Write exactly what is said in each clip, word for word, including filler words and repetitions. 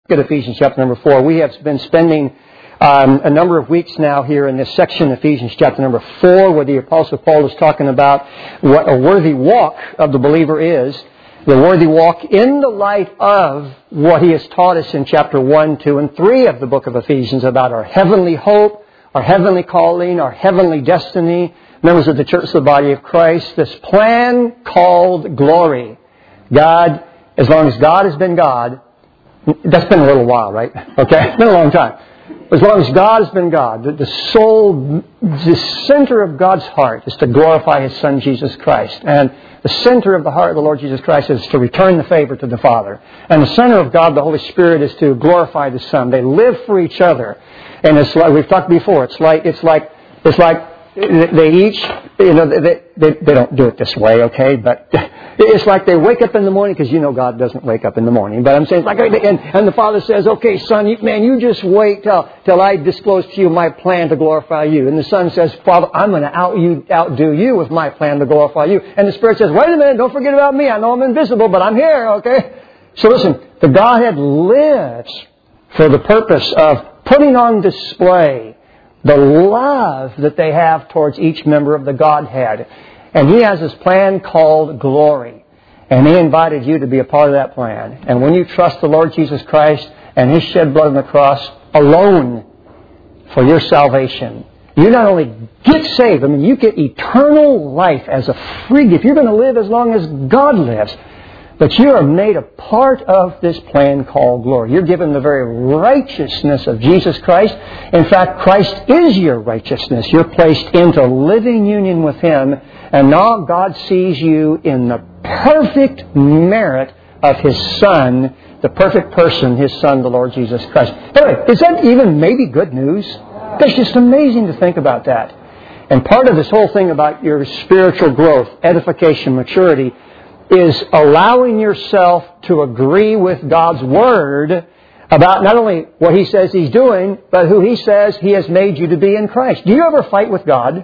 Look at Ephesians chapter number four. We have been spending um, a number of weeks now here in this section, Ephesians chapter number four, where the Apostle Paul is talking about what a worthy walk of the believer is. The worthy walk in the light of what he has taught us in chapter one, two, and three of the book of Ephesians about our heavenly hope, our heavenly calling, our heavenly destiny, members of the church of the body of Christ, this plan called glory. God, as long as God has been God, that's been a little while, right? Okay? It's been a long time. As long as God has been God, the, the soul, the center of God's heart is to glorify His Son, Jesus Christ. And the center of the heart of the Lord Jesus Christ is to return the favor to the Father. And the center of God, the Holy Spirit, is to glorify the Son. They live for each other. And it's like, we've talked before, it's like, it's like, it's like, they each, you know, they, they, they don't do it this way, okay? But it's like they wake up in the morning, because you know God doesn't wake up in the morning. But I'm saying, it's like, and, and the Father says, okay, Son, you, man, you just wait till, till I disclose to you my plan to glorify you. And the Son says, Father, I'm going to out you, outdo you with my plan to glorify you. And the Spirit says, wait a minute, don't forget about me. I know I'm invisible, but I'm here, okay? So listen, the Godhead lives for the purpose of putting on display the love that they have towards each member of the Godhead. And He has this plan called glory. And He invited you to be a part of that plan. And when you trust the Lord Jesus Christ and His shed blood on the cross alone for your salvation, you not only get saved, I mean, you get eternal life as a free gift. You're going to live as long as God lives. But you are made a part of this plan called glory. You're given the very righteousness of Jesus Christ. In fact, Christ is your righteousness. You're placed into living union with Him. And now God sees you in the perfect merit of His Son, the perfect person, His Son, the Lord Jesus Christ. Anyway, is that even maybe good news? That's just amazing to think about that. And part of this whole thing about your spiritual growth, edification, maturity, is allowing yourself to agree with God's Word about not only what He says He's doing, but who He says He has made you to be in Christ. Do you ever fight with God?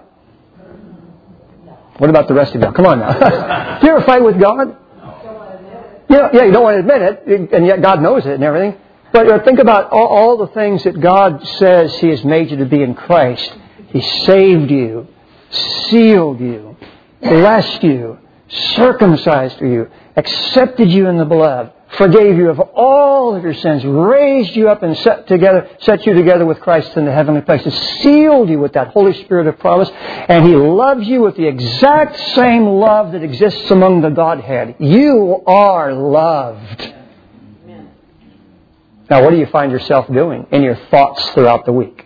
What about the rest of you? Come on now. Do you ever fight with God? Yeah, yeah, you don't want to admit it, and yet God knows it and everything. But think about all, all the things that God says He has made you to be in Christ. He saved you, sealed you, blessed you, circumcised for you, accepted you in the beloved, forgave you of all of your sins, raised you up and set together, set you together with Christ in the heavenly places, sealed you with that Holy Spirit of promise, and He loves you with the exact same love that exists among the Godhead. You are loved. Amen. Now, what do you find yourself doing in your thoughts throughout the week?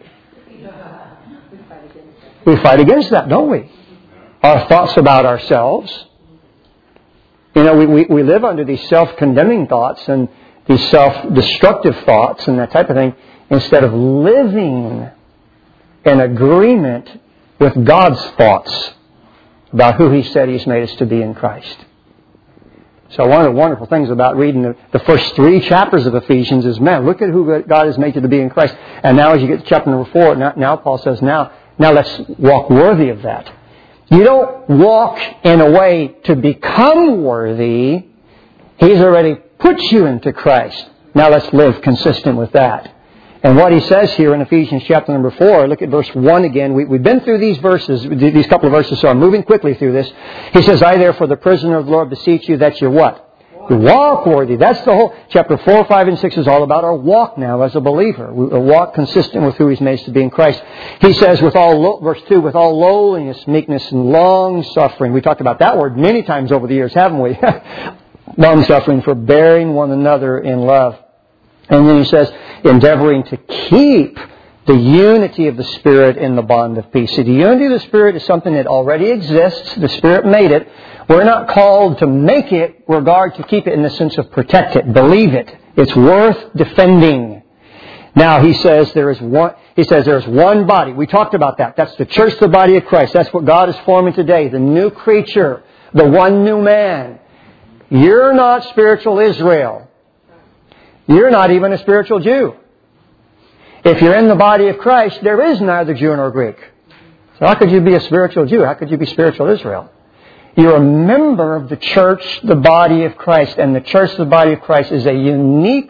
We fight against that, don't we? Our thoughts about ourselves. You know, we, we, we live under these self-condemning thoughts and these self-destructive thoughts and that type of thing, instead of living in agreement with God's thoughts about who He said He's made us to be in Christ. So one of the wonderful things about reading the, the first three chapters of Ephesians is, man, look at who God has made you to be in Christ. And now as you get to chapter number four, now, now Paul says, now, now let's walk worthy of that. You don't walk in a way to become worthy. He's already put you into Christ. Now let's live consistent with that. And what he says here in Ephesians chapter number four, look at verse one again. We, we've been through these verses, these couple of verses, so I'm moving quickly through this. He says, I therefore, the prisoner of the Lord, beseech you that you what? You walk worthy. That's the whole, chapter four, five, and six is all about our walk now as a believer. We walk consistent with who He's made us to be in Christ. He says, with all, verse two, with all lowliness, meekness, and long suffering. We talked about that word many times over the years, haven't we? Long suffering, forbearing one another in love. And then he says, endeavoring to keep the unity of the Spirit in the bond of peace. See, the unity of the Spirit is something that already exists. The Spirit made it. We're not called to make it. We're called to keep it in the sense of protect it, believe it. It's worth defending. Now he says there is one. He says there is one body. We talked about that. That's the church, the body of Christ. That's what God is forming today. The new creature, the one new man. You're not spiritual Israel. You're not even a spiritual Jew. If you're in the body of Christ, there is neither Jew nor Greek. So how could you be a spiritual Jew? How could you be spiritual Israel? You're a member of the church, the body of Christ. And the church, the body of Christ, is a unique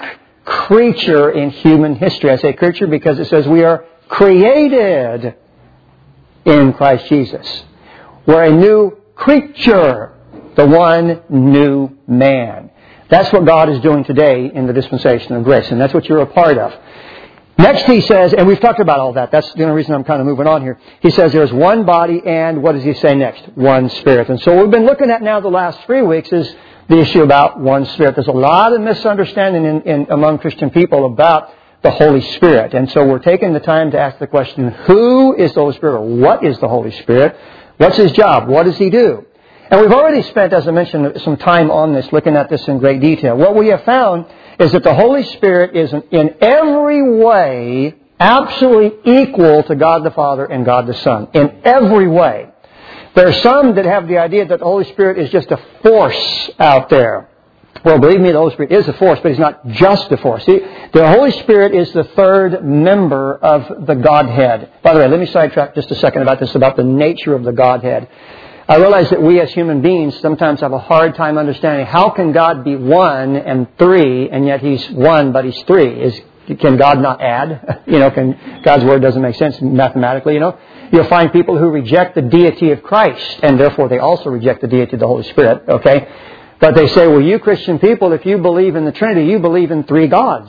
creature in human history. I say creature because it says we are created in Christ Jesus. We're a new creature, the one new man. That's what God is doing today in the dispensation of grace, and that's what you're a part of. Next he says, and we've talked about all that. That's the only reason I'm kind of moving on here. He says there's one body and, what does he say next? One Spirit. And so what we've been looking at now the last three weeks is the issue about one Spirit. There's a lot of misunderstanding in, in, among Christian people about the Holy Spirit. And so we're taking the time to ask the question, who is the Holy Spirit? Or what is the Holy Spirit? What's His job? What does He do? And we've already spent, as I mentioned, some time on this, looking at this in great detail. What we have found is that the Holy Spirit is in every way absolutely equal to God the Father and God the Son. In every way. There are some that have the idea that the Holy Spirit is just a force out there. Well, believe me, the Holy Spirit is a force, but He's not just a force. See, the Holy Spirit is the third member of the Godhead. By the way, let me sidetrack just a second about this, about the nature of the Godhead. I realize that we as human beings sometimes have a hard time understanding how can God be one and three, and yet He's one, but He's three. Is Can God not add? You know, can God's Word doesn't make sense mathematically, you know. You'll find people who reject the deity of Christ, and therefore they also reject the deity of the Holy Spirit, okay? But they say, well, you Christian people, if you believe in the Trinity, you believe in three gods.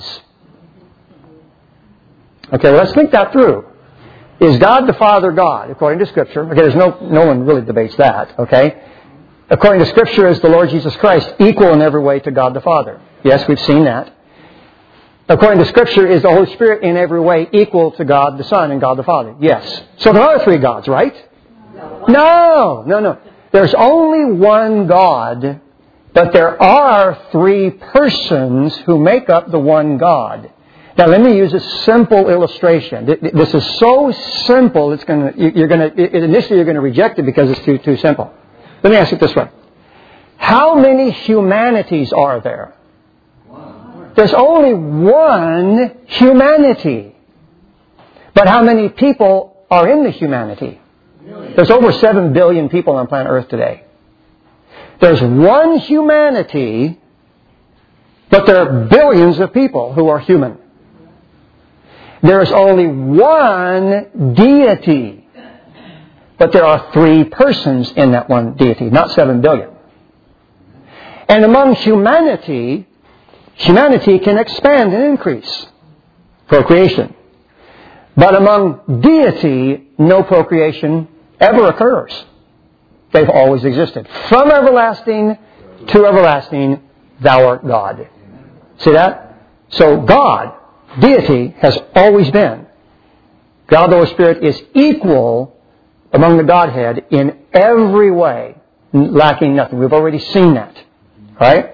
Okay, well, let's think that through. Is God the Father God, according to Scripture? Okay, there's no, no one really debates that, okay? According to Scripture, is the Lord Jesus Christ equal in every way to God the Father? Yes, we've seen that. According to Scripture, is the Holy Spirit in every way equal to God the Son and God the Father? Yes. So there are three gods, right? No, no, no. There's only one God, but there are three persons who make up the one God. Now, let me use a simple illustration. This is so simple, it's going to, you're going to, initially you're going to reject it because it's too, too simple. Let me ask it this way. How many humanities are there? There's only one humanity. But how many people are in the humanity? There's over seven billion people on planet Earth today. There's one humanity, but there are billions of people who are human. There is only one deity, but there are three persons in that one deity, not seven billion. And among humanity, humanity can expand and increase. Procreation. But among deity, no procreation ever occurs. They've always existed. From everlasting to everlasting, thou art God. See that? So God, deity, has always been. God the Holy Spirit is equal among the Godhead in every way, lacking nothing. We've already seen that. Right?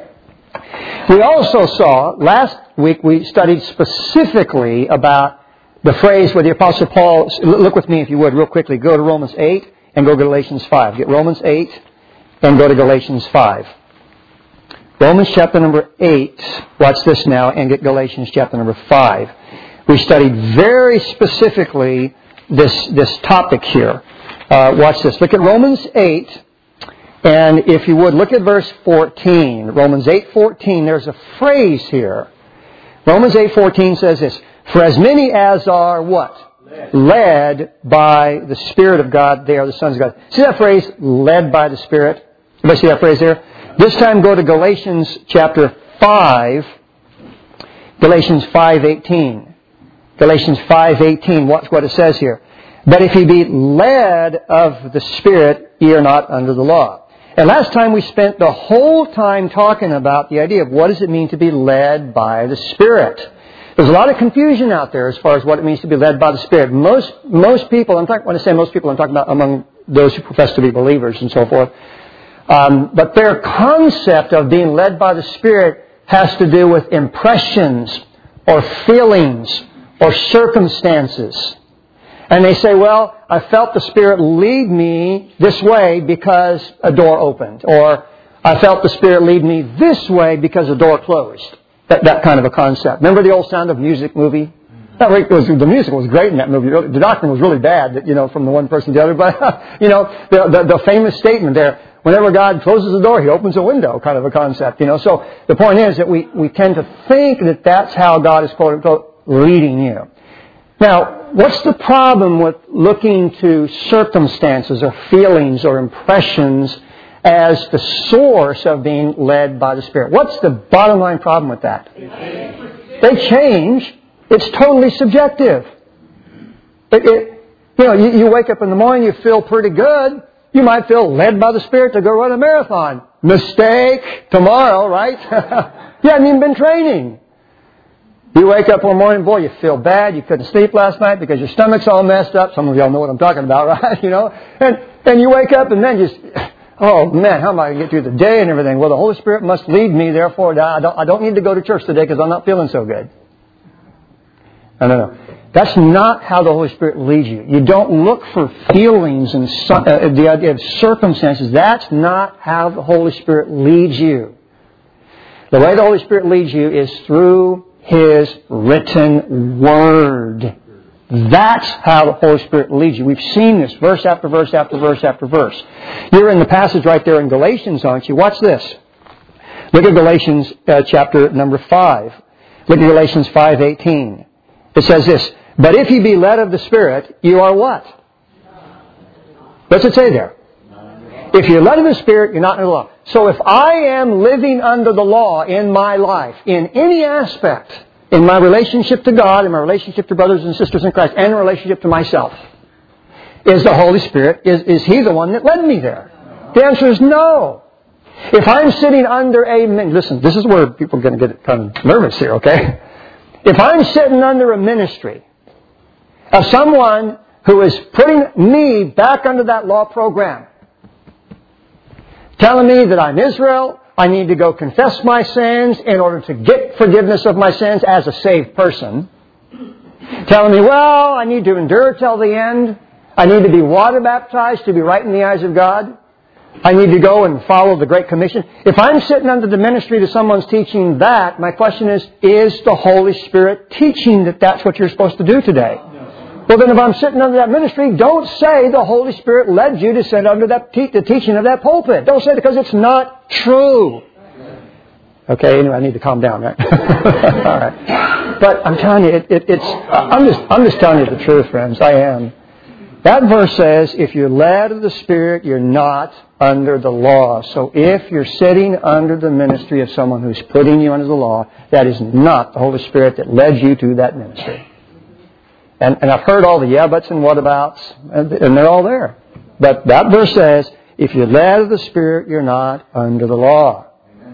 We also saw, last week we studied specifically about the phrase where the Apostle Paul, look with me if you would real quickly, go to Romans eight and go to Galatians five. Get Romans eight and go to Galatians five. Romans chapter number eight, watch this now, and get Galatians chapter number five. We studied very specifically this, this topic here. Uh, watch this. Look at Romans eight, and if you would, look at verse fourteen. Romans eight fourteen, there's a phrase here. Romans eight fourteen says this, for as many as are what? Led. Led by the Spirit of God, they are the sons of God. See that phrase, led by the Spirit? Everybody see that phrase there? This time go to Galatians chapter five. Galatians five eighteen. Galatians five eighteen. Watch what it says here. But if ye be led of the Spirit, ye are not under the law. And last time we spent the whole time talking about the idea of what does it mean to be led by the Spirit. There's a lot of confusion out there as far as what it means to be led by the Spirit. Most most people, I'm talking, when I say most people, I'm talking about among those who profess to be believers and so forth. Um, but their concept of being led by the Spirit has to do with impressions or feelings or circumstances. And they say, well, I felt the Spirit lead me this way because a door opened. Or I felt the Spirit lead me this way because a door closed. That, that kind of a concept. Remember the old Sound of Music movie? That was, the music was great in that movie. The doctrine was really bad, you know, from the one person to the other. But, you know, the, the, the famous statement there, whenever God closes the door, He opens a window, kind of a concept, you know. So the point is that we, we tend to think that that's how God is, quote unquote, leading you. Now, what's the problem with looking to circumstances or feelings or impressions as the source of being led by the Spirit? What's the bottom line problem with that? They change. It's totally subjective. It, it, you know, you, you wake up in the morning, you feel pretty good. You might feel led by the Spirit to go run a marathon. Mistake. Tomorrow, right? You haven't even been training. You wake up one morning, boy, you feel bad. You couldn't sleep last night because your stomach's all messed up. Some of y'all know what I'm talking about, right? You know, and and you wake up and then you, oh man, how am I going to get through the day and everything? Well, the Holy Spirit must lead me. Therefore, I don't I don't need to go to church today because I'm not feeling so good. No, no, no. That's not how the Holy Spirit leads you. You don't look for feelings and uh, the idea of circumstances. That's not how the Holy Spirit leads you. The way the Holy Spirit leads you is through His written Word. That's how the Holy Spirit leads you. We've seen this verse after verse after verse after verse. You're in the passage right there in Galatians, aren't you? Watch this. Look at Galatians uh, chapter number five. Look at Galatians five eighteen. It says this, but if you be led of the Spirit, you are what? What's it say there? If you're led of the Spirit, you're not under the law. So if I am living under the law in my life, in any aspect, in my relationship to God, in my relationship to brothers and sisters in Christ, and in relationship to myself, is the Holy Spirit, is, is He the one that led me there? The answer is no. If I'm sitting under a... Listen, this is where people are going to get kind of nervous here, okay? If I'm sitting under a ministry of someone who is putting me back under that law program, telling me that I'm Israel, I need to go confess my sins in order to get forgiveness of my sins as a saved person, telling me, well, I need to endure till the end, I need to be water baptized to be right in the eyes of God, I need to go and follow the Great Commission. If I'm sitting under the ministry to someone's teaching that, my question is, is the Holy Spirit teaching that that's what you're supposed to do today? Well, then if I'm sitting under that ministry, don't say the Holy Spirit led you to sit under that te- the teaching of that pulpit. Don't say it because it's not true. Okay, anyway, I need to calm down, right? All right. But I'm telling you, it, it, it's, I'm just, I'm just telling you the truth, friends. I am. That verse says, if you're led of the Spirit, you're not under the law. So if you're sitting under the ministry of someone who's putting you under the law, that is not the Holy Spirit that led you to that ministry. And, and I've heard all the yeah buts and what abouts, and, and they're all there. But that verse says, if you're led of the Spirit, you're not under the law.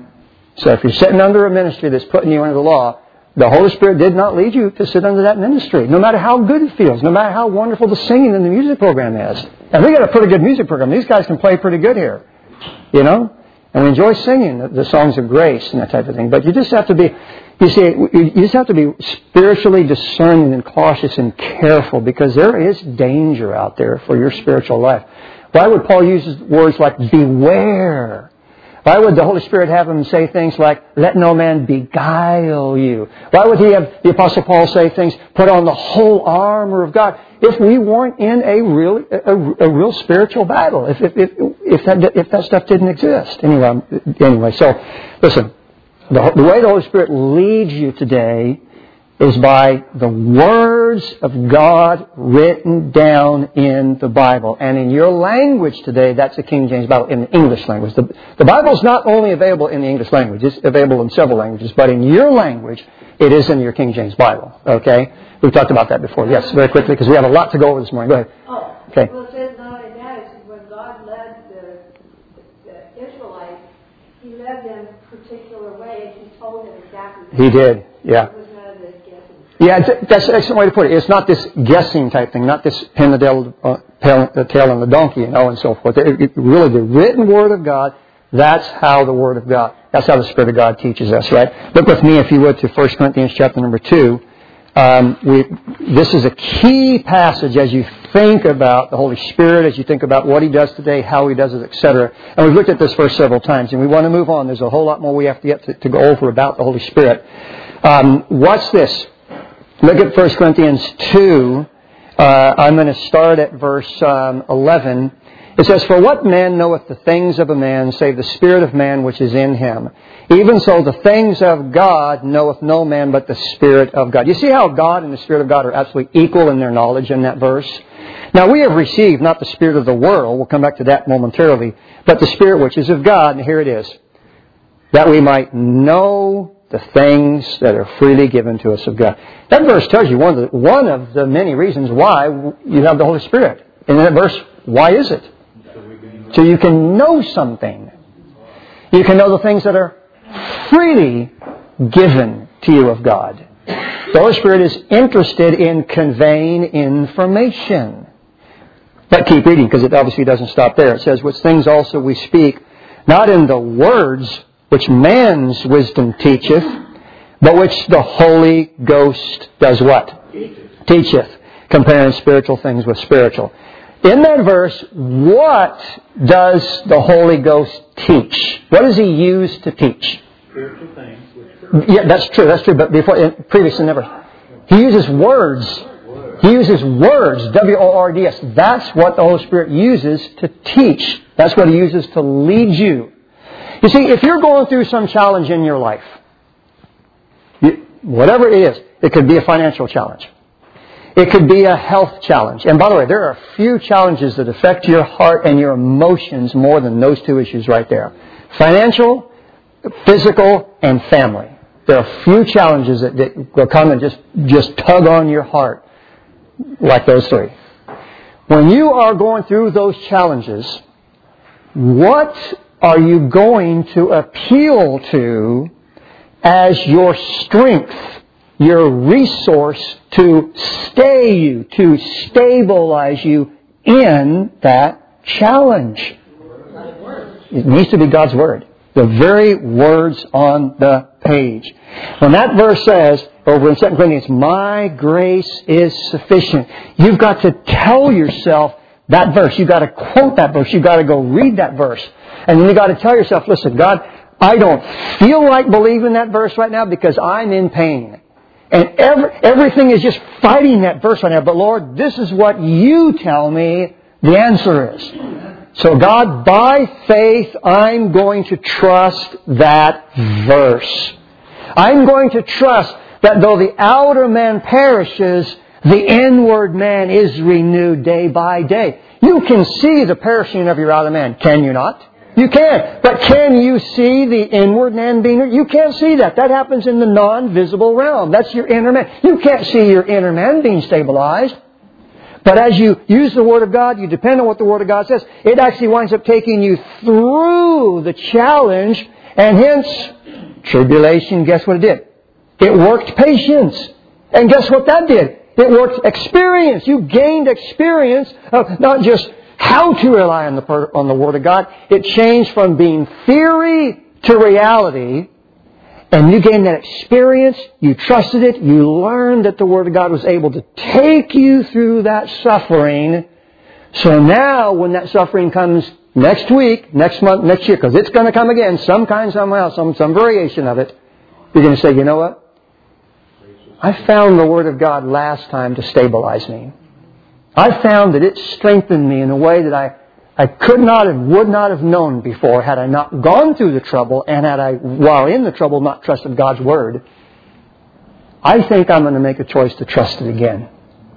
So if you're sitting under a ministry that's putting you under the law, the Holy Spirit did not lead you to sit under that ministry, no matter how good it feels, no matter how wonderful the singing and the music program is. And we got a pretty good music program. These guys can play pretty good here, you know? And we enjoy singing the, the songs of grace and that type of thing. But you just have to be, you see, you just have to be spiritually discerning and cautious and careful because there is danger out there for your spiritual life. Why would Paul use words like beware? Why would the Holy Spirit have him say things like, let no man beguile you? Why would he have the Apostle Paul say things, put on the whole armor of God, if we weren't in a real, a, a real spiritual battle, if, if, if, if, that, if that stuff didn't exist? Anyway, anyway so listen, the, the way the Holy Spirit leads you today is by the words of God written down in the Bible. And in your language today, that's the King James Bible, in the English language. The, the Bible is not only available in the English language, it's available in several languages, but in your language, it is in your King James Bible. Okay? We've talked about that before. Yes, very quickly, because we have a lot to go over this morning. Go ahead. Oh, okay. Well, it says not only that, it says when God led the, the Israelites, He led them a particular way, and He told them exactly. He did, yeah. It was none of this guessing. Yeah, that's an excellent way to put it. It's not this guessing type thing, not this pin the tail, uh, tail, the tail on the donkey, you know, and so forth. It, it, really, the written Word of God, that's how the Word of God, that's how the Spirit of God teaches us, right? Look with me, if you would, to First Corinthians chapter number two. Um, we, this is a key passage as you think about the Holy Spirit, as you think about what He does today, how He does it, et cetera. And we've looked at this verse several times, and we want to move on. There's a whole lot more we have to get to, to go over about the Holy Spirit. Um, watch this. Look at First Corinthians two. Uh, I'm going to start at verse um, eleven. It says, "For what man knoweth the things of a man, save the spirit of man which is in him? Even so the things of God knoweth no man but the Spirit of God." You see how God and the Spirit of God are absolutely equal in their knowledge in that verse? Now we have received not the spirit of the world, we'll come back to that momentarily, but the Spirit which is of God, and here it is, "that we might know the things that are freely given to us of God." That verse tells you one of the, one of the many reasons why you have the Holy Spirit. And in that verse, why is it? So you can know something. You can know the things that are freely given to you of God. The Holy Spirit is interested in conveying information. But keep reading, because it obviously doesn't stop there. It says, "Which things also we speak, not in the words which man's wisdom teacheth, but which the Holy Ghost does" what? Teacheth. Teacheth. Comparing spiritual things with spiritual. In that verse, what does the Holy Ghost teach? What does He use to teach? Spiritual things. Which Yeah, that's true. That's true. But before, previously, never. He uses words. He uses words. W O R D S. That's what the Holy Spirit uses to teach. That's what He uses to lead you. You see, if you're going through some challenge in your life, you, whatever it is, it could be a financial challenge. It could be a health challenge. And by the way, there are few challenges that affect your heart and your emotions more than those two issues right there. Financial, physical, and family. There are few challenges that, that will come and just, just tug on your heart like those three. When you are going through those challenges, what are you going to appeal to as your strength, your resource to stay you, to stabilize you in that challenge? It needs to be God's Word. The very words on the page. When that verse says, over in Second Corinthians, "My grace is sufficient," you've got to tell yourself that verse. You've got to quote that verse. You've got to go read that verse. And then you've got to tell yourself, "Listen, God, I don't feel like believing that verse right now because I'm in pain. And every, everything is just fighting that verse right now. But Lord, this is what You tell me the answer is. So God, by faith, I'm going to trust that verse. I'm going to trust that though the outer man perishes, the inward man is renewed day by day." You can see the perishing of your outer man, can you not? You can. But can you see the inward man being... You can't see that. That happens in the non-visible realm. That's your inner man. You can't see your inner man being stabilized. But as you use the Word of God, you depend on what the Word of God says, it actually winds up taking you through the challenge, and hence, tribulation, guess what it did? It worked patience. And guess what that did? It worked experience. You gained experience of not just how to rely on the, on the Word of God. It changed from being theory to reality. And you gained that experience. You trusted it. You learned that the Word of God was able to take you through that suffering. So now when that suffering comes next week, next month, next year, because it's going to come again, some kind, somehow, some, some variation of it, you're going to say, "You know what? I found the Word of God last time to stabilize me. I found that it strengthened me in a way that I, I could not and would not have known before had I not gone through the trouble and had I, while in the trouble, not trusted God's Word. I think I'm going to make a choice to trust it again.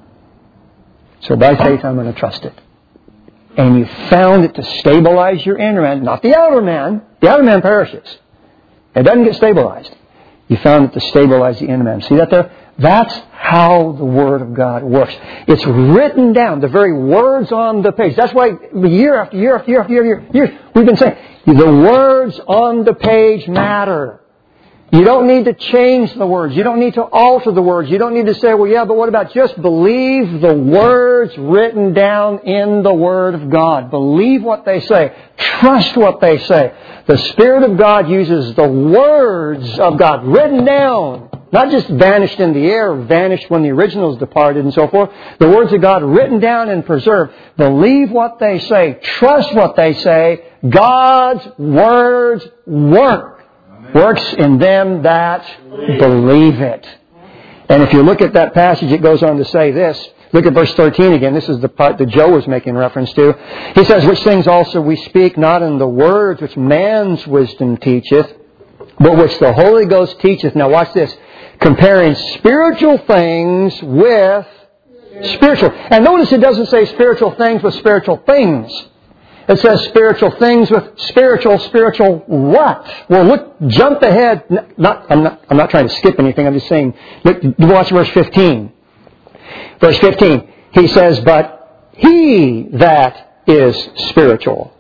So by faith, I'm going to trust it." And you found it to stabilize your inner man, not the outer man. The outer man perishes. It doesn't get stabilized. You found it to stabilize the inner man. See that there? That's how the Word of God works. It's written down, the very words on the page. That's why year after year after year after year, year, years, we've been saying, the words on the page matter. You don't need to change the words. You don't need to alter the words. You don't need to say, "Well, yeah, but what about..." Just believe the words written down in the Word of God. Believe what they say. Trust what they say. The Spirit of God uses the words of God written down, not just vanished in the air, vanished when the originals departed and so forth. The words of God written down and preserved. Believe what they say. Trust what they say. God's words work. Works in them that believe it. And if you look at that passage, it goes on to say this. Look at verse thirteen again. This is the part that Joe was making reference to. He says, which things also we speak, not in the words which man's wisdom teacheth, but which the Holy Ghost teacheth. Now watch this. Comparing spiritual things with spiritual. And notice it doesn't say spiritual things with spiritual things. It says spiritual things with spiritual, spiritual what? Well, look, jump ahead. Not, I'm not, I'm not trying to skip anything. I'm just saying, look, watch verse fifteen. Verse fifteen. He says, but he that is spiritual.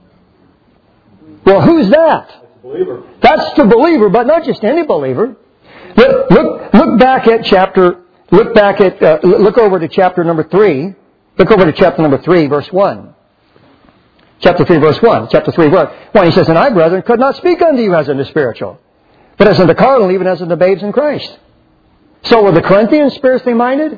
Well, who's that? That's the believer. That's the believer, but not just any believer. Look, look, look back at chapter, look back at, uh, look over to chapter number three. Look over to chapter number three, verse one. Chapter three, verse one. Chapter three, verse one. He says, and I, brethren, could not speak unto you as unto spiritual, but as unto carnal, even as unto babes in Christ. So were the Corinthians spiritually minded?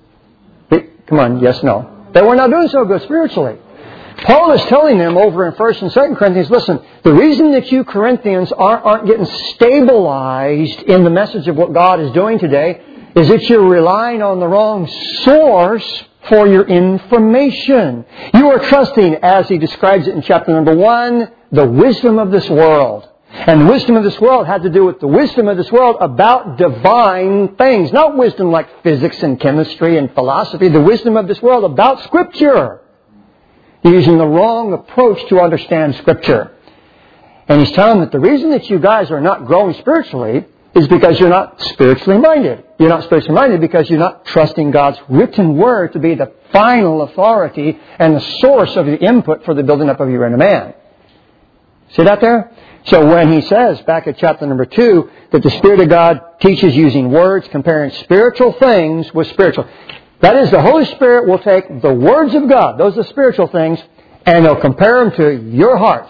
Come on, yes, no. They were not doing so good spiritually. Paul is telling them over in First and Second Corinthians, listen, the reason that you Corinthians aren't, aren't getting stabilized in the message of what God is doing today is that you're relying on the wrong source for your information. You are trusting, as he describes it in chapter number one, the wisdom of this world. And the wisdom of this world had to do with the wisdom of this world about divine things. Not wisdom like physics and chemistry and philosophy. The wisdom of this world about Scripture. You're using the wrong approach to understand Scripture. And he's telling them that the reason that you guys are not growing spiritually is because you're not spiritually minded. You're not spiritually minded because you're not trusting God's written Word to be the final authority and the source of the input for the building up of your inner man. See that there? So when he says, back at chapter number two, that the Spirit of God teaches using words, comparing spiritual things with spiritual. That is, the Holy Spirit will take the words of God, those are spiritual things, and He'll compare them to your heart.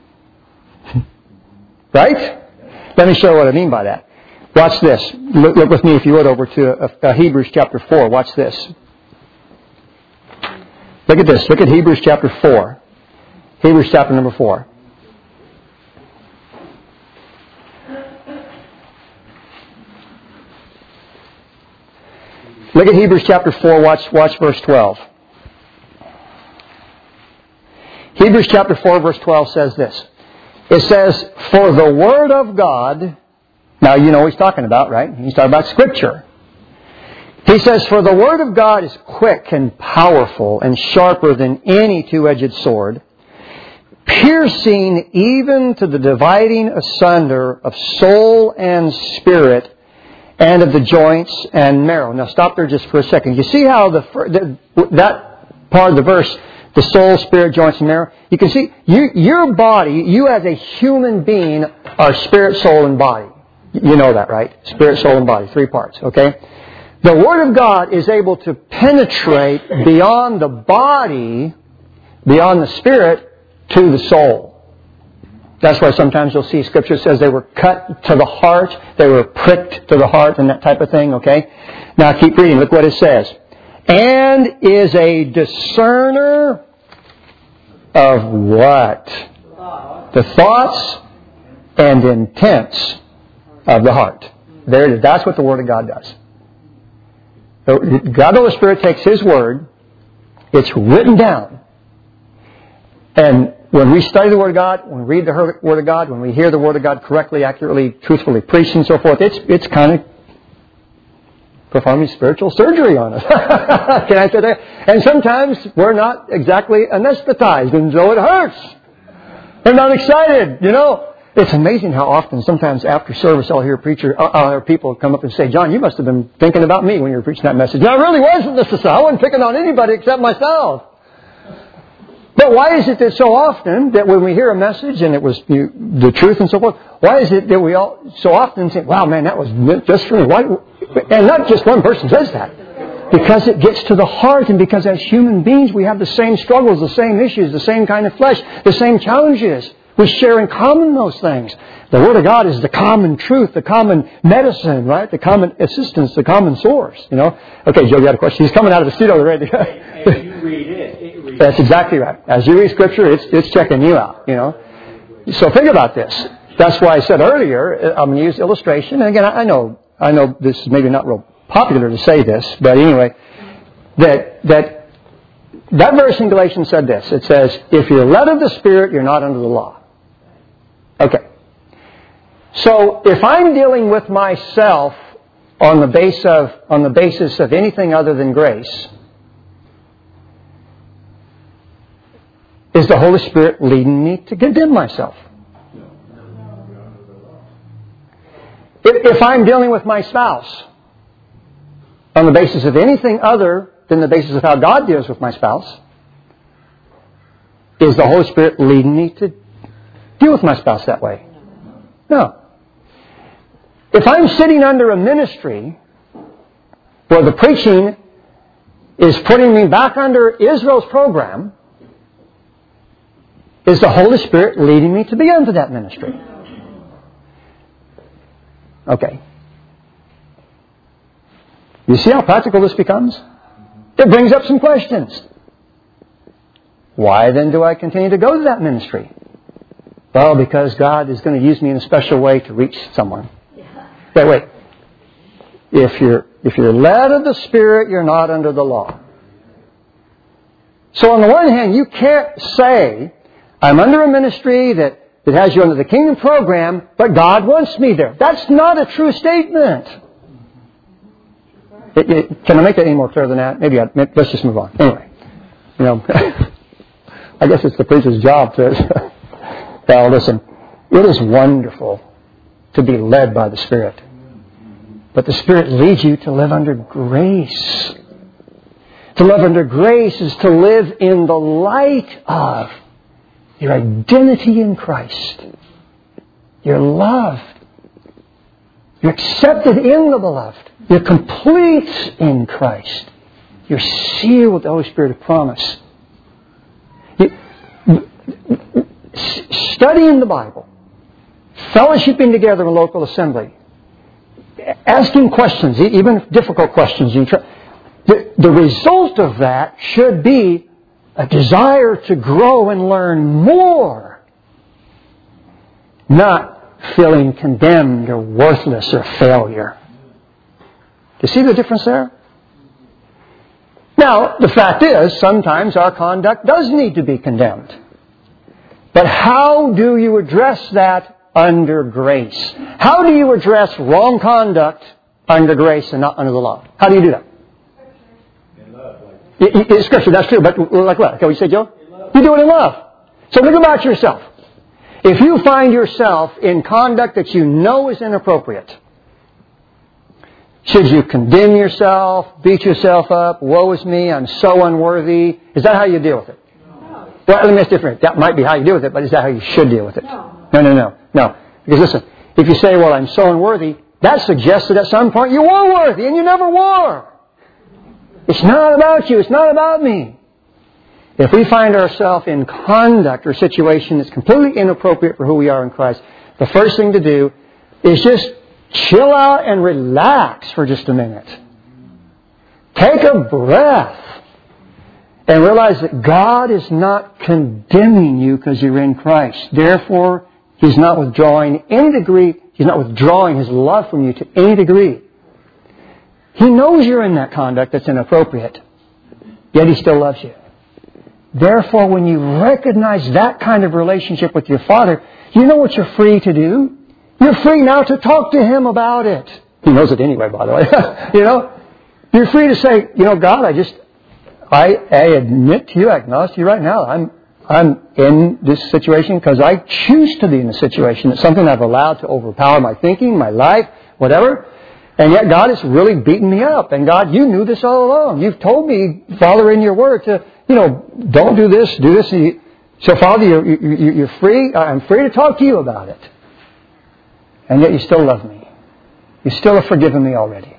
Right? Let me show you what I mean by that. Watch this. Look, look with me, if you would, over to uh, uh, Hebrews chapter four. Watch this. Look at this. Look at Hebrews chapter four. Hebrews chapter number four. Look at Hebrews chapter four, watch, watch verse twelve. Hebrews chapter four, verse twelve says this. It says, for the Word of God, now you know what he's talking about, right? He's talking about Scripture. He says, for the Word of God is quick and powerful and sharper than any two-edged sword, piercing even to the dividing asunder of soul and spirit, and of the joints and marrow. Now stop there just for a second. You see how the, the that part of the verse, the soul, spirit, joints, and marrow, you can see you, your body, you as a human being are spirit, soul, and body. You know that, right? Spirit, soul, and body. Three parts, okay? The Word of God is able to penetrate beyond the body, beyond the spirit, to the soul. That's why sometimes you'll see Scripture says they were cut to the heart, they were pricked to the heart, and that type of thing, okay? Now keep reading, look what it says. And is a discerner of what? The thoughts and intents of the heart. There it is. That's what the Word of God does. God the Holy Spirit takes His Word, it's written down, and when we study the Word of God, when we read the Word of God, when we hear the Word of God correctly, accurately, truthfully preached and so forth, it's it's kind of performing spiritual surgery on us. Can I say that? And sometimes we're not exactly anesthetized, and so it hurts. We're not excited, you know. It's amazing how often, sometimes after service, I'll hear preacher, uh, or people come up and say, John, you must have been thinking about me when you were preaching that message. No, I really wasn't necessarily. I wasn't picking on anybody except myself. But why is it that so often that when we hear a message and it was you, the truth and so forth, why is it that we all so often say, wow, man, that was just for me? Why? And not just one person says that. Because it gets to the heart, and because as human beings we have the same struggles, the same issues, the same kind of flesh, the same challenges. We share in common those things. The Word of God is the common truth, the common medicine, right? The common assistance, the common source, you know. Okay, Joe, you got a question? He's coming out of the studio ready to go. And you read it. it reads That's exactly right. As you read Scripture, it's it's checking you out, you know. So think about this. That's why I said earlier, I'm going to use illustration. And again, I know, I know this is maybe not real popular to say this, but anyway, that that that verse in Galatians said this. It says, if you're led of the Spirit, you're not under the law. Okay. So if I'm dealing with myself on the base of on the basis of anything other than grace, is the Holy Spirit leading me to condemn myself? If, if I'm dealing with my spouse on the basis of anything other than the basis of how God deals with my spouse, is the Holy Spirit leading me to deal with my spouse that way? No. If I'm sitting under a ministry where the preaching is putting me back under Israel's program, is the Holy Spirit leading me to be under that ministry? Okay. You see how practical this becomes? It brings up some questions. Why then do I continue to go to that ministry? Well, because God is going to use me in a special way to reach someone. Wait, wait. If you're, if you're led of the Spirit, you're not under the law. So on the one hand, you can't say, I'm under a ministry that, that has you under the kingdom program, but God wants me there. That's not a true statement. It, it, can I make that any more clear than that? Maybe, I, maybe let's just move on. Anyway, you know, I guess it's the preacher's job to... Well, listen, it is wonderful to be led by the Spirit. But the Spirit leads you to live under grace. To live under grace is to live in the light of your identity in Christ. You're loved. You're accepted in the Beloved. You're complete in Christ. You're sealed with the Holy Spirit of promise. You, studying the Bible, fellowshipping together in a local assembly, asking questions, even difficult questions. The, the result of that should be a desire to grow and learn more, not feeling condemned or worthless or failure. Do you see the difference there? Now, the fact is, sometimes our conduct does need to be condemned. But how do you address that under grace? How do you address wrong conduct under grace and not under the law? How do you do that? In love. Like It's Scripture, that's true. But like what? Okay, what you say, Joe? You do it in love. So think about yourself. If you find yourself in conduct that you know is inappropriate, should you condemn yourself, beat yourself up, woe is me, I'm so unworthy? Is that how you deal with it? No. Well, let me ask different. That might be how you deal with it, but is that how you should deal with it? No. No, no, no. No. Because listen, if you say, well, I'm so unworthy, that suggests that at some point you were worthy and you never were. It's not about you. It's not about me. If we find ourselves in conduct or situation that's completely inappropriate for who we are in Christ, the first thing to do is just chill out and relax for just a minute. Take a breath and realize that God is not condemning you because you're in Christ. Therefore, He's not withdrawing any degree. He's not withdrawing His love from you to any degree. He knows you're in that conduct that's inappropriate, yet He still loves you. Therefore, when you recognize that kind of relationship with your Father, you know what you're free to do? You're free now to talk to Him about it. He knows it anyway, by the way. You know, you're free to say, you know, God, I just, I, I admit to you, I acknowledge to you right now, I'm, I'm in this situation because I choose to be in a situation. It's something I've allowed to overpower my thinking, my life, whatever. And yet God has really beaten me up. And God, you knew this all along. You've told me, Father, in your word to, you know, don't do this, do this. So, Father, you're, you're free. I'm free to talk to you about it. And yet you still love me. You still have forgiven me already.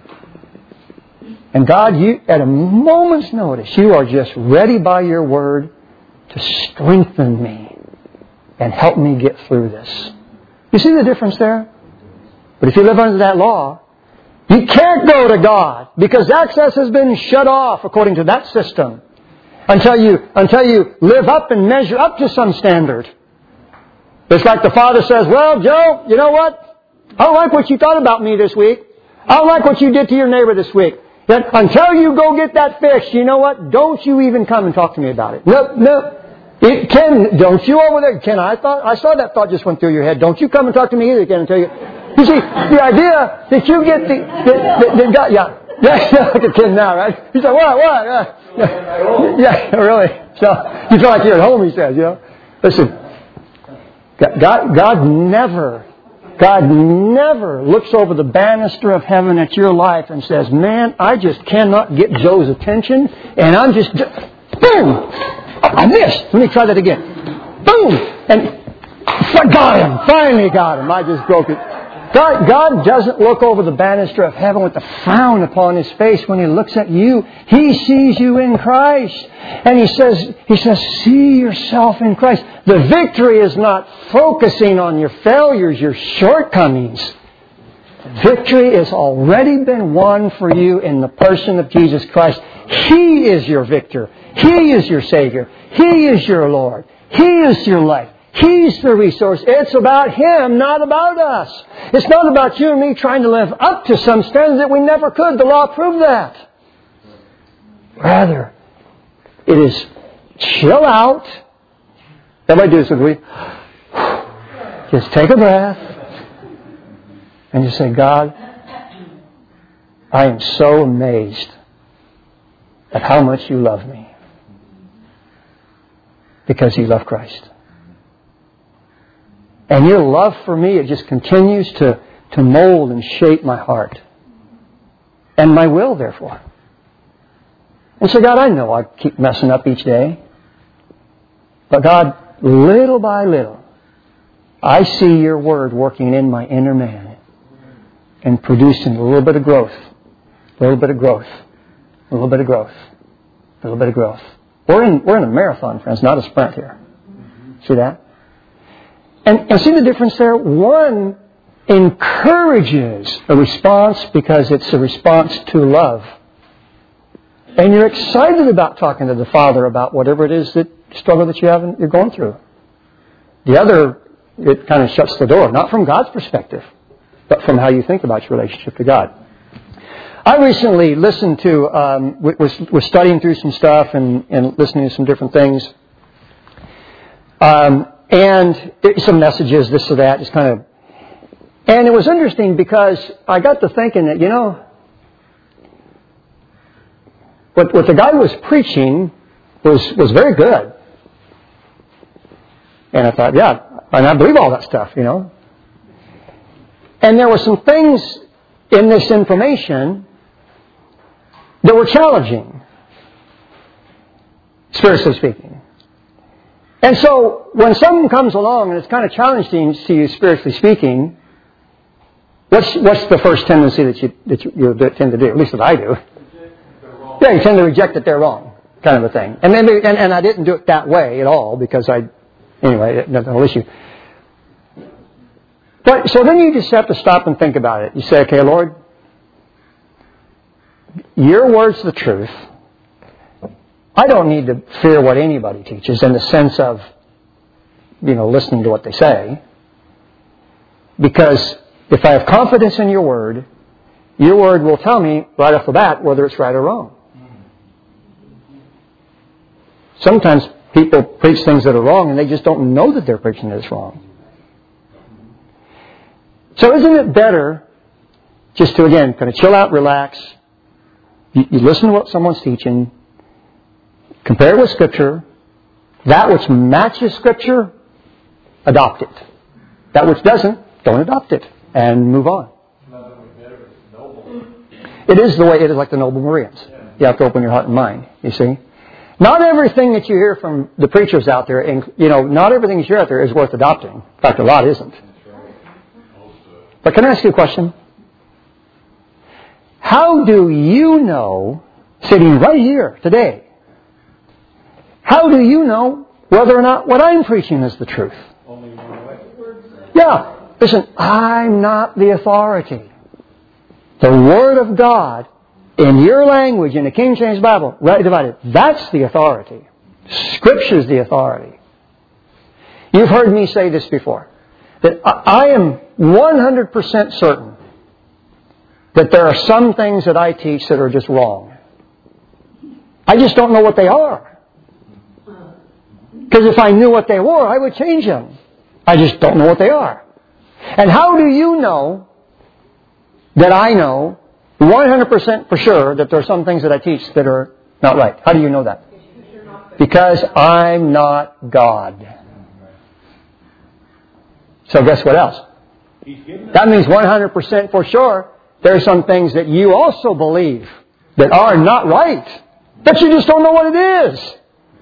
And God, you, at a moment's notice, you are just ready by your word to strengthen me and help me get through this. You see the difference there? But if you live under that law, you can't go to God because access has been shut off according to that system until you, until you live up and measure up to some standard. It's like the father says, well, Joe, you know what? I don't like what you thought about me this week. I don't like what you did to your neighbor this week. that until you go get that fixed, you know what? Don't you even come and talk to me about it. No, no. It, Ken, don't you over there? Ken, I thought I saw that thought just went through your head. Don't you come and talk to me either, Ken, until you... You see, the idea that you get the... the, the, the God, yeah. Yeah, look at Ken now, right? He's like, what, what? Uh, yeah, yeah, really. So, you feel like you're at home, he says, you know. Listen, God, God never... God never looks over the banister of heaven at your life and says, man, I just cannot get Joe's attention, and I'm just, boom! Oh, I missed. Let me try that again. Boom! And I got him. Finally got him. I just broke it. God, God doesn't look over the banister of heaven with a frown upon His face when He looks at you. He sees you in Christ. And He says, He says, see yourself in Christ. The victory is not focusing on your failures, your shortcomings. Victory has already been won for you in the person of Jesus Christ. He is your victor. He is your Savior. He is your Lord. He is your life. He's the resource. It's about Him, not about us. It's not about you and me trying to live up to some standard that we never could. The law proved that. Rather, it is chill out. Everybody do this with me. Just take a breath. And just say, God, I am so amazed at how much you love me. Because you love Christ. And your love for me, it just continues to, to mold and shape my heart. And my will, therefore. And so, God, I know I keep messing up each day. But God, little by little, I see your Word working in my inner man and producing a little bit of growth. A little bit of growth. A little bit of growth. A little bit of growth. We're in, we're in a marathon, friends, not a sprint here. See that? And, and see the difference there? One encourages a response because it's a response to love. And you're excited about talking to the Father about whatever it is that struggle that you have and you're going through. The other, it kind of shuts the door, not from God's perspective, but from how you think about your relationship to God. I recently listened to, um, was, was studying through some stuff and, and listening to some different things. Um, and some messages, this or that, just kind of... And it was interesting because I got to thinking that, you know, what, what the guy was preaching was, was very good. And I thought, yeah, and I believe all that stuff, you know. And there were some things in this information that were challenging, spiritually speaking. And so, when someone comes along and it's kind of challenging to you, spiritually speaking, what's what's the first tendency that you that you, you tend to do? At least that I do. Yeah, you tend to reject that they're wrong, kind of a thing. And then, and, and I didn't do it that way at all because I, anyway, no, no issue. But so then you just have to stop and think about it. You say, okay, Lord, your word's the truth. I don't need to fear what anybody teaches in the sense of, you know, listening to what they say. Because if I have confidence in your word, your word will tell me right off the bat whether it's right or wrong. Sometimes people preach things that are wrong and they just don't know that they're preaching that it's wrong. So isn't it better just to, again, kind of chill out, relax. You, you listen to what someone's teaching. Compare it with Scripture. That which matches Scripture, adopt it. That which doesn't, don't adopt it. And move on. It is the way, it is like the noble Bereans. You have to open your heart and mind, you see. Not everything that you hear from the preachers out there, and you know, not everything you hear out there is worth adopting. In fact, a lot isn't. But can I ask you a question? How do you know, sitting right here today, how do you know whether or not what I'm preaching is the truth? Only one way. Yeah. Listen, I'm not the authority. The Word of God, in your language, in the King James Bible, right divided, that's the authority. Scripture's the authority. You've heard me say this before, that I am one hundred percent certain that there are some things that I teach that are just wrong. I just don't know what they are. Because if I knew what they were, I would change them. I just don't know what they are. And how do you know that I know one hundred percent for sure that there are some things that I teach that are not right? How do you know that? Because I'm not God. So guess what else? That means one hundred percent for sure there are some things that you also believe that are not right. But you just don't know what it is.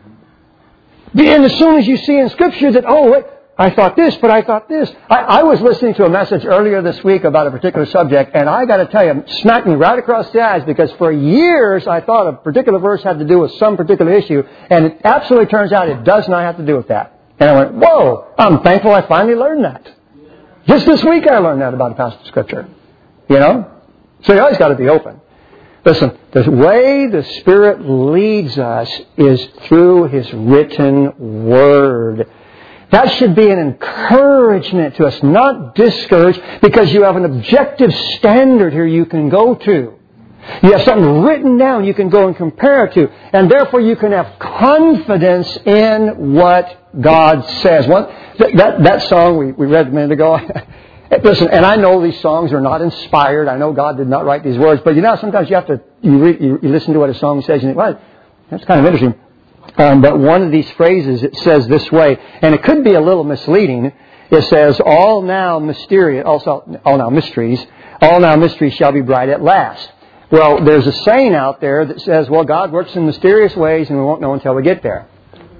And as soon as you see in Scripture that, oh, wait, I thought this, but I thought this. I, I was listening to a message earlier this week about a particular subject, and I got to tell you, it smacked me right across the eyes, because for years I thought a particular verse had to do with some particular issue, and it absolutely turns out it does not have to do with that. And I went, whoa, I'm thankful I finally learned that. Just this week I learned that about a passage of Scripture. You know? So you always got to be open. Listen, the way the Spirit leads us is through His written Word. That should be an encouragement to us, not discouraged, because you have an objective standard here you can go to. You have something written down you can go and compare it to. And therefore you can have confidence in what God says. One, that, that, that song we, we read a minute ago, listen, and I know these songs are not inspired. I know God did not write these words. But you know, sometimes you have to, you, read, you, you listen to what a song says and you think, well, that's kind of interesting. Um, but one of these phrases, it says this way, and it could be a little misleading. It says, all now mysterious, also, all now mysteries, all now mysteries shall be bright at last. Well, there's a saying out there that says, well, God works in mysterious ways and we won't know until we get there.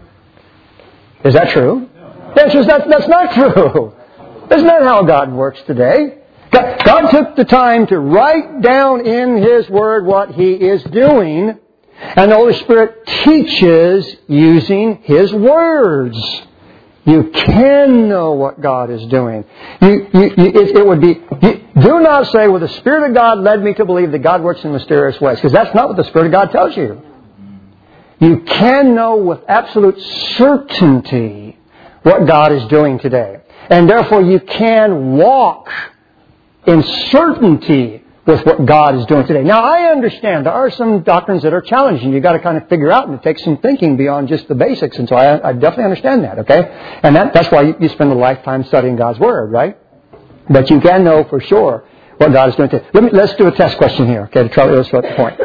Is that true? That's, just, that's, that's not true. Isn't that how God works today? God, God took the time to write down in His Word what He is doing, and the Holy Spirit teaches using His words. You can know what God is doing. You, you, you, it, it would be. You, do not say, well, the Spirit of God led me to believe that God works in mysterious ways, because that's not what the Spirit of God tells you. You can know with absolute certainty what God is doing today. And therefore you can walk in certainty with what God is doing today. Now, I understand there are some doctrines that are challenging. You've got to kind of figure out, and it takes some thinking beyond just the basics. And so I, I definitely understand that, okay? And that, that's why you, you spend a lifetime studying God's Word, right? But you can know for sure what God is doing today. Let me, let's do a test question here, okay, to try to illustrate the point.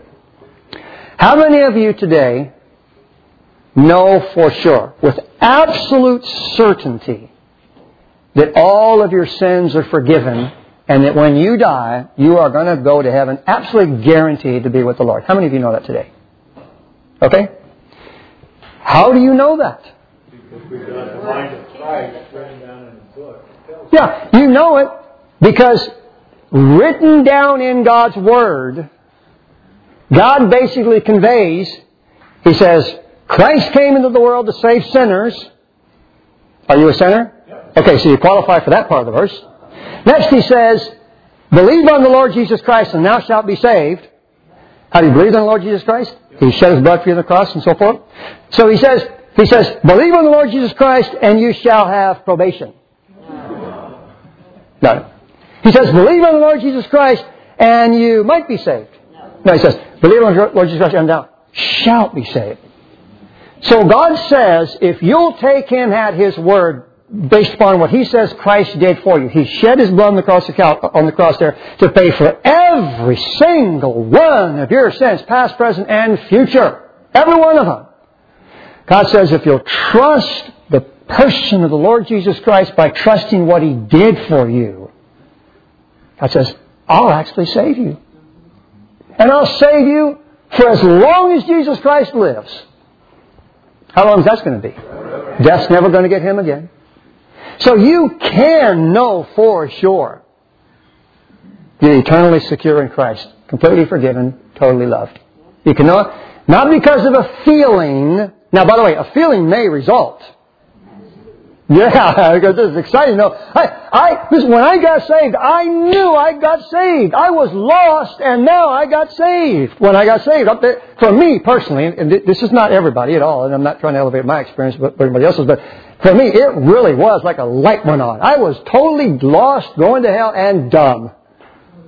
How many of you today know for sure, with absolute certainty, that all of your sins are forgiven, and that when you die, you are going to go to heaven, absolutely guaranteed to be with the Lord? How many of you know that today? Okay? How do you know that? Because we've got the mind of Christ written down in the book. Yeah, you know it because written down in God's Word, God basically conveys, He says, Christ came into the world to save sinners. Are you a sinner? Okay, so you qualify for that part of the verse. Next He says, believe on the Lord Jesus Christ and thou shalt be saved. How do you believe on the Lord Jesus Christ? He shed His blood for you on the cross and so forth. So He says, He says, believe on the Lord Jesus Christ and you shall have probation. No. He says, believe on the Lord Jesus Christ and you might be saved. No, He says, believe on the Lord Jesus Christ and thou shalt be saved. So God says, if you'll take Him at His word, based upon what He says Christ did for you. He shed His blood on the cross, on the cross there to pay for every single one of your sins, past, present, and future. Every one of them. God says if you'll trust the person of the Lord Jesus Christ by trusting what He did for you, God says, I'll actually save you. And I'll save you for as long as Jesus Christ lives. How long is that going to be? Death's never going to get Him again. So you can know for sure you're eternally secure in Christ, completely forgiven, totally loved. You can know it, not because of a feeling. Now, by the way, a feeling may result. Yeah, because this is exciting. No, I, I, listen, when I got saved, I knew I got saved. I was lost, and now I got saved. When I got saved, up there, for me personally, and this is not everybody at all, and I'm not trying to elevate my experience, but everybody else's, but for me, it really was like a light went on. I was totally lost, going to hell, and dumb.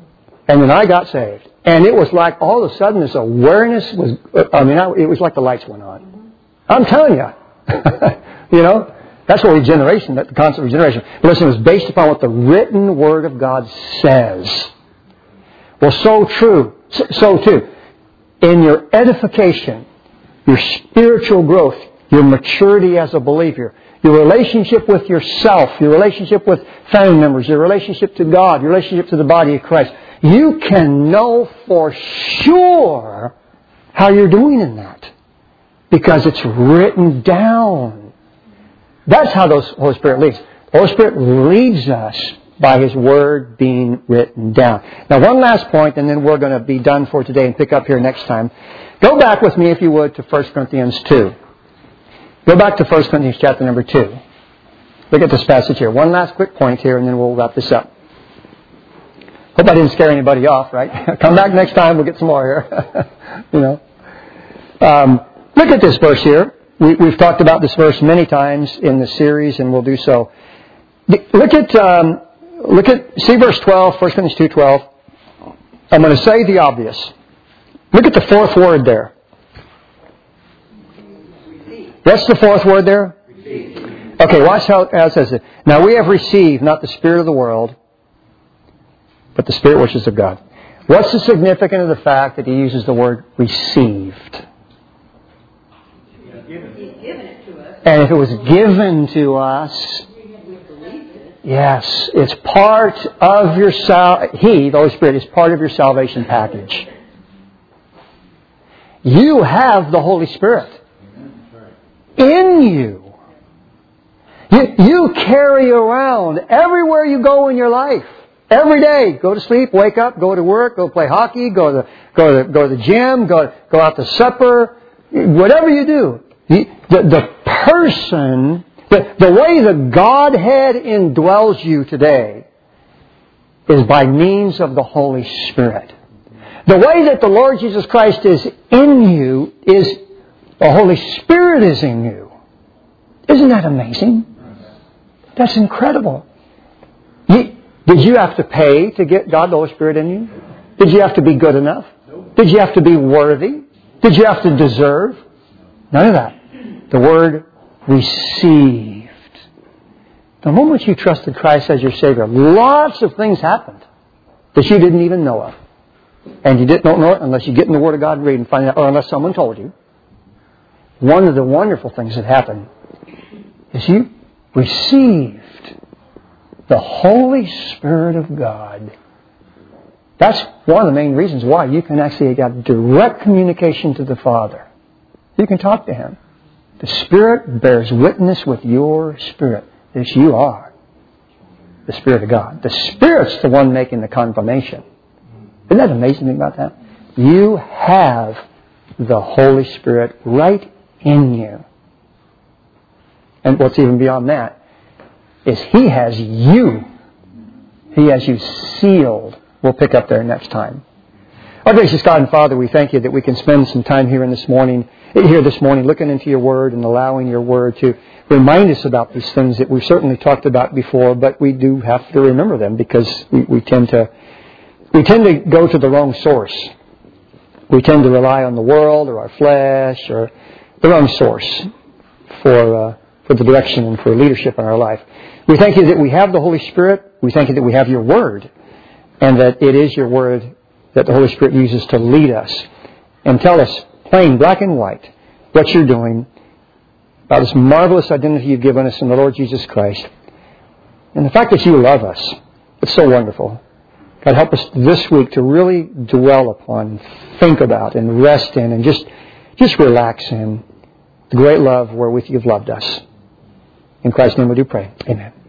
And then I got saved. And it was like all of a sudden this awareness was, I mean, I, it was like the lights went on. I'm telling you. You know, that's what regeneration, that the concept of regeneration. But listen, it was based upon what the written Word of God says. Well, so true. So, so too. In your edification, your spiritual growth, your maturity as a believer, your relationship with yourself, your relationship with family members, your relationship to God, your relationship to the body of Christ, you can know for sure how you're doing in that. Because it's written down. That's how the Holy Spirit leads. The Holy Spirit leads us by His Word being written down. Now, one last point, and then we're going to be done for today and pick up here next time. Go back with me, if you would, to First Corinthians two. Go back to First Corinthians chapter number two. Look at this passage here. One last quick point here, and then we'll wrap this up. Hope I didn't scare anybody off, right? Come back next time, we'll get some more here. You know. Um, look at this verse here. We, we've talked about this verse many times in the series, and we'll do so. Look at, um, look at, see verse twelve, First Corinthians two twelve. I'm going to say the obvious. Look at the fourth word there. What's the fourth word there? Okay, watch how it says it. Now we have received not the Spirit of the world, but the Spirit which is of God. What's the significance of the fact that he uses the word received? And if it was given to us, yes, it's part of your sal. He, the Holy Spirit, is part of your salvation package. You have the Holy Spirit in you. You, you carry around everywhere you go in your life. Every day, go to sleep, wake up, go to work, go play hockey, go to go to go to the gym, go go out to supper, whatever you do. The, the, the person, the, the way the Godhead indwells you today is by means of the Holy Spirit. The way that the Lord Jesus Christ is in you is the Holy Spirit is in you. Isn't that amazing? That's incredible. You, did you have to pay to get God the Holy Spirit in you? Did you have to be good enough? Did you have to be worthy? Did you have to deserve? None of that. The word received. The moment you trusted Christ as your Savior, lots of things happened that you didn't even know of. And you didn't know it unless you get in the Word of God and read and find out, or unless someone told you. One of the wonderful things that happened is you received the Holy Spirit of God. That's one of the main reasons why you can actually get direct communication to the Father. You can talk to Him. The Spirit bears witness with your spirit that you are the Spirit of God. The Spirit's the one making the confirmation. Isn't that amazing thing about that? You have the Holy Spirit right in you. And what's even beyond that is He has you. He has you sealed. We'll pick up there next time. Our gracious God and Father, we thank You that we can spend some time here in this morning, here this morning, looking into Your Word and allowing Your Word to remind us about these things that we've certainly talked about before, but we do have to remember them because we, we tend to we tend to go to the wrong source. We tend to rely on the world or our flesh or the wrong source for uh, for the direction and for leadership in our life. We thank You that we have the Holy Spirit. We thank You that we have Your Word, and that it is Your Word that the Holy Spirit uses to lead us and tell us plain, black and white, what You're doing about this marvelous identity You've given us in the Lord Jesus Christ. And the fact that You love us, it's so wonderful. God, help us this week to really dwell upon, think about, and rest in, and just, just relax in the great love wherewith You've loved us. In Christ's name we do pray. Amen.